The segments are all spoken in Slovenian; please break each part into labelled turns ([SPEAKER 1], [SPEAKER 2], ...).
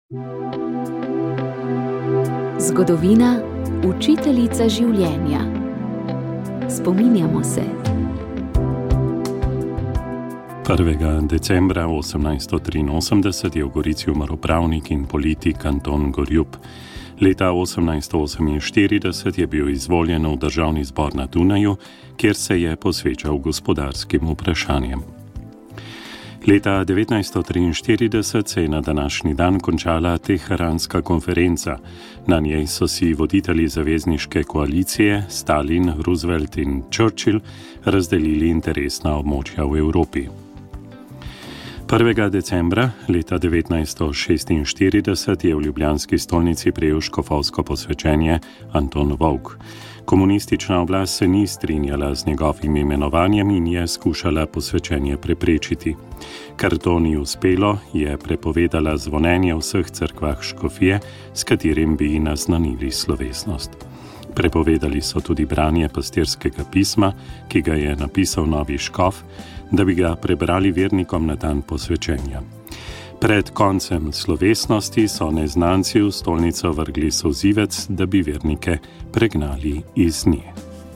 [SPEAKER 1] Zgodovina, učiteljica življenja. Spominjamo se.
[SPEAKER 2] 1. decembra 1883 je v Gorici umrl pravnik in politik Anton Gorjup. Leta 1848 je bil izvoljen v državni zbor na Dunaju, kjer se je posvečal gospodarskim vprašanjem. Leta 1943 se je na današnji dan končala Teheranska konferenca. Na njej so si voditelji zavezniške koalicije Stalin, Roosevelt in Churchill razdelili interesna območja v Evropi. 1. decembra leta 1946 je v ljubljanski stolnici prejel škofovsko posvečenje Anton Vovk. Komunistična oblast se ni strinjala z njegovim imenovanjem in je skušala posvečenje preprečiti. Ker to ni uspelo, je prepovedala zvonjenje v vseh cerkvah škofije, s katerim bi naznanili slovesnost. Prepovedali so tudi branje pastirskega pisma, ki ga je napisal novi škof, da bi ga prebrali vernikom na dan posvečenja. Pred koncem slovesnosti so neznanci v stolnico vrgli solzivec, da bi vernike pregnali iz nje.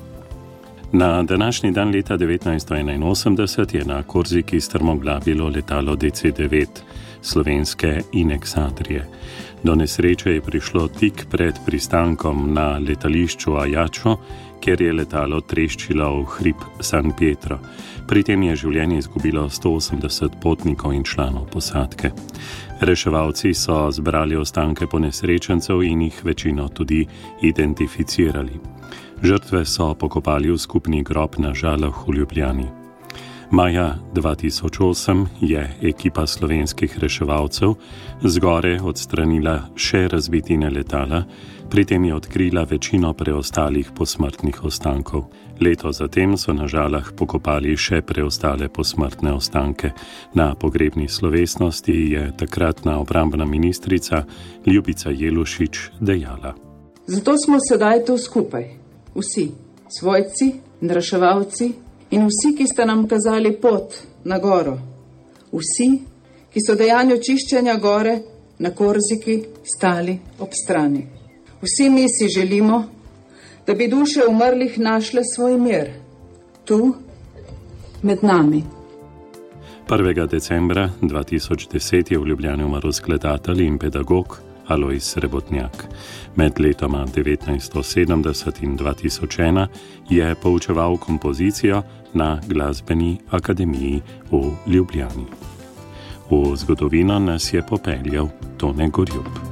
[SPEAKER 2] Na današnji dan leta 1981 je na Korziki strmoglavilo letalo DC-9 slovenske Inex Adrie. Do nesreče je prišlo tik pred pristankom na letališču Ajaccio, kjer je letalo treščilo v hrib San Pietro. Pri tem je življenje izgubilo 180 potnikov in članov posadke. Reševalci so zbrali ostanke ponesrečencev in jih večino tudi identificirali. Žrtve so pokopali v skupni grob na Žalah v Ljubljani. Maja 2008 je ekipa slovenskih reševalcev zgore odstranila še razbitine letala, pri tem je odkrila večino preostalih posmrtnih ostankov. Leto zatem so na Žalah pokopali še preostale posmrtne ostanke. Na pogrebni slovesnosti je takratna obrambna ministrica Ljubica Jelušič dejala:
[SPEAKER 3] Zato smo sedaj tu skupaj, vsi, svojci in reševalci, in vsi, ki ste nam kazali pot na goro. Vsi, ki so dejanju čiščenja gore na Korziki stali ob strani. Vsi mi si želimo, da bi duše umrlih našle svoj mir. Tu, med nami.
[SPEAKER 2] 1. decembra 2010 je v Ljubljani umrl skladatelj in pedagog Alojz Srebotnjak. Med letoma 1970 in 2001 je poučeval kompozicijo na Glasbeni akademiji v Ljubljani. V zgodovino nas je popeljal Tone Gorjup.